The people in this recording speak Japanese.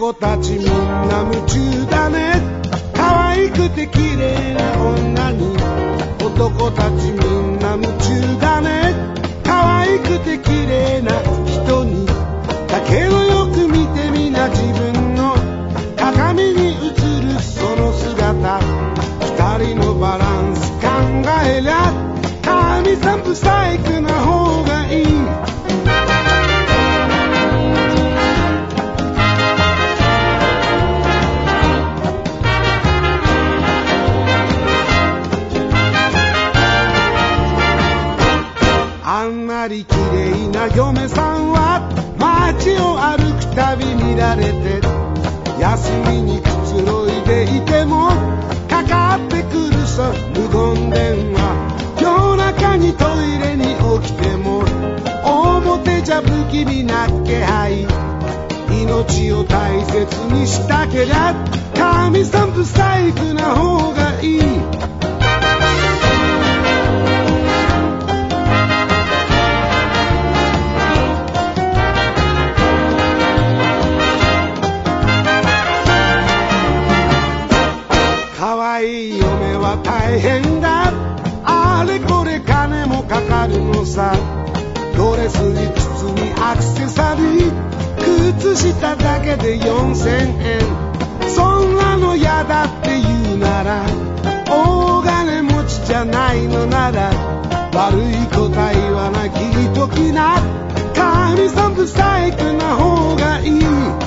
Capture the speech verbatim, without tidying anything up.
男たちみんな夢中だね。可愛くて綺麗な女に。男たちみんな夢中だね。可愛くて綺麗な人に。だけどよく見てみな、自分の鏡に映るその姿。二人のバランス考えりゃ神さん不細工な方がいい。あんまり綺麗な嫁さんは街を歩くたび見られて、休みにくつろいでいてもかかってくるさ無言電話。夜中にトイレに起きても表じゃ不気味な気配。命を大切にしたけりゃ神さん不細工な方がいい。可愛い嫁は大変だ。あれこれ金もかかるのさ。ドレスに包みアクセサリー、靴下だけでよんせんえん。そんなの嫌だって言うなら、大金持ちじゃないのなら、悪いこと言わな聞いときな。神さん不細工な方がいい。